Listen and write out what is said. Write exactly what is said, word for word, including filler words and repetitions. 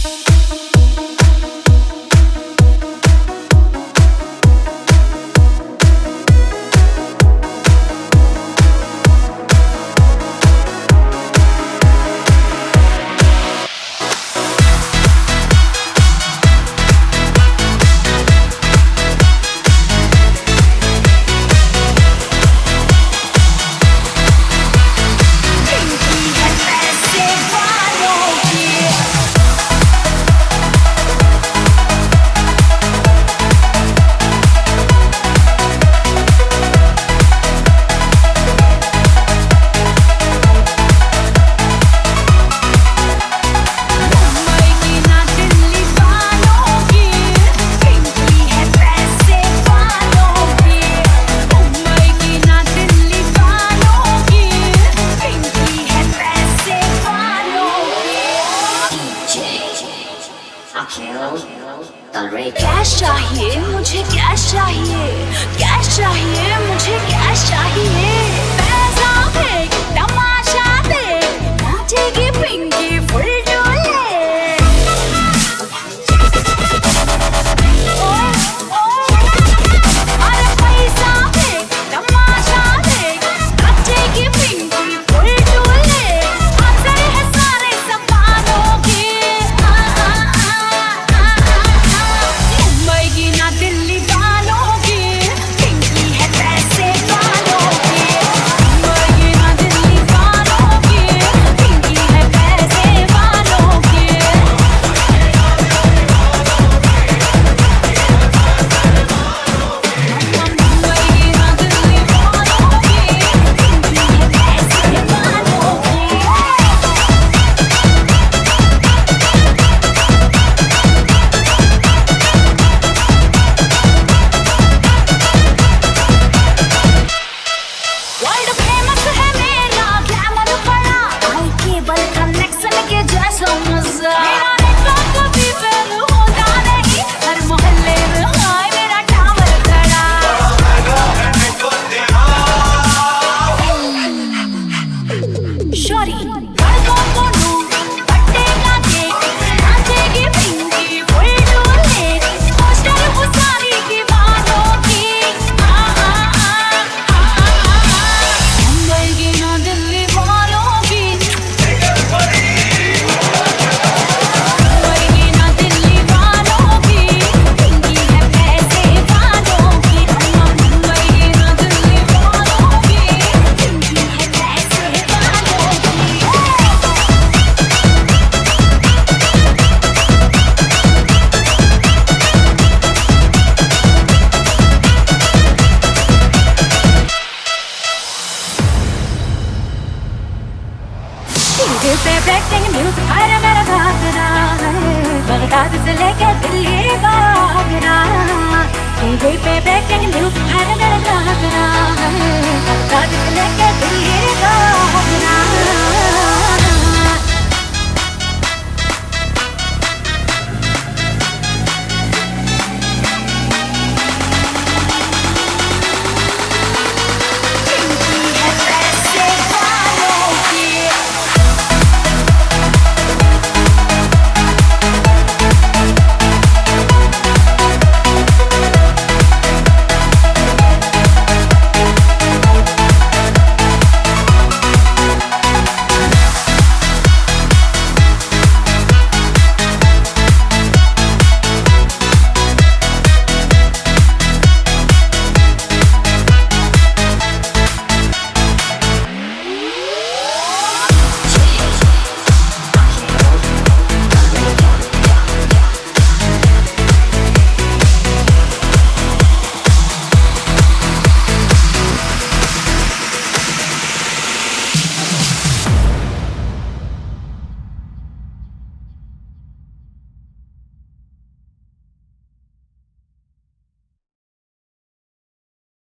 Cash चाहिए मुझे, cash चाहिए, कैश चाहिए मुझे, कैश चाहिए। पैसा फेंक, तमाशा देख, नाचेगी पिंकी फुल डोले। अरे पैसा फेंक, तमाशा देख, नाचेगी पिंकी फुल डोले। असर है सारे सपनों की, मुंबई की ना दिल्ली वालों की, पिंकी है पैसे वालों की। मुंबई की ना दिल्ली वालों की, पिंकी है पैसे वालों की। मुंबई की ना दिल्ली वालों की, पिंकी है पैसे वालों की। वर्ल्ड फेमस है मेरा ग्लैमर बड़ा, आई केबल कनेक्शन के जैसा मजा। मेरा नेटवर्क कभी फेल होता नहीं, हर मोहल्ले में हाय मेरा टावर खड़ा। शॉरी लड़कों को लूट, पट्टेगा केक, नाचेगी पिंकी फुल डोले। पोस्टर वो सारी दीवारों की, आ आ आ आ आ। मुंबई की ना दिल्ली वालों की, मुंबई की ना दिल्ली वालों की, पिंकी है पैसे वालों की। मुंबई की ना दिल्ली वालों की, पिंकी है पैसे वालों की। टीवी पे ब्रेकिंग न्यूज हर मेरा घाघरा है, बगदाद से लेके दिल्ली का आगरा। टीवी पे ब्रेकिंग न्यूज हर मेरा घाघरा है, बगदाद से लेके दिल्ली